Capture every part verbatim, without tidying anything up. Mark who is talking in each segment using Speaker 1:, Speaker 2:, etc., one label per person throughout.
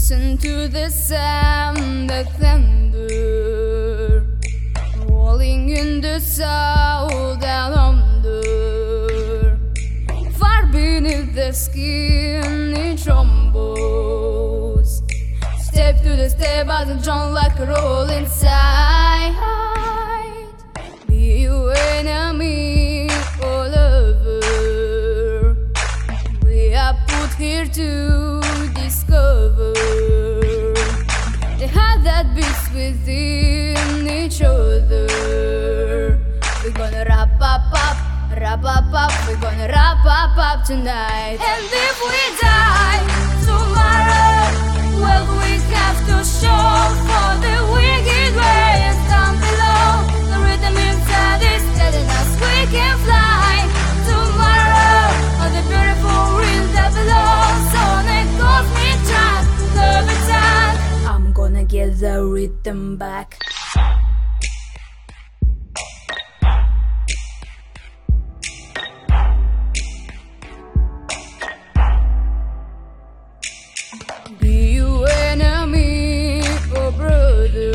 Speaker 1: Listen to the sound of thunder rolling in the south down under. Far beneath the skin it trembles. Step to the step as a drum like a roll inside. Be you enemy or lover, we are put here to discover the heart that beats within each other. We're gonna wrap up up, wrap up up, we're gonna wrap up up tonight. And if we die tomorrow, well, we have to show for the wicked ways down below. The rhythm inside is telling us we can fly tomorrow on the beautiful wind that blows on a cosmic track, love attack. I'm gonna get the rhythm back. Be you enemy or brother,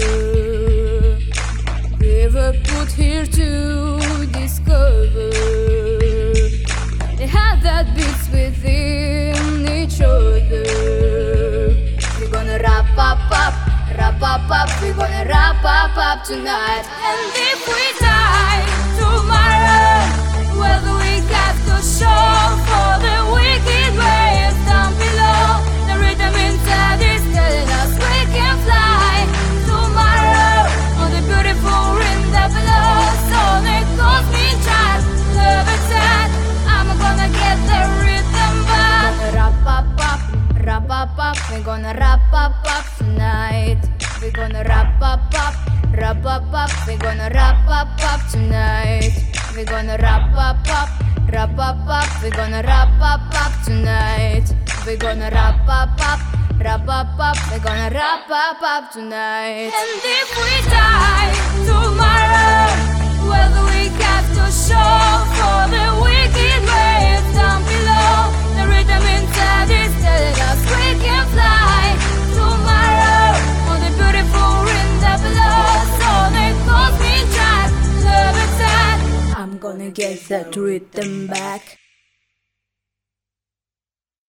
Speaker 1: we were put here to discover the heart that beats within each other. We're gonna wrap up up, wrap up up, we're gonna wrap up up tonight. And if we die tomorrow, well, we have to show for the wicked ways down below. The rhythm inside is telling us we can fly tomorrow on the beautiful wind that blows on a cosmic track, love attack. I'm gonna get the rhythm back. We're gonna wrap up up, wrap up up, we're gonna wrap up up tonight. We're gonna wrap up up, wrap up up, we're gonna wrap up up tonight. We're gonna wrap up up, wrap up up, we're gonna wrap up up tonight. We're gonna wrap up up, wrap up up, we're gonna wrap up up tonight. And if we die tomorrow, well, we have to show for the wicked ways down below. The rhythm inside is telling us we can fly tomorrow on the beautiful wind that blows on a cosmic track, love attack. I'm gonna get that rhythm back.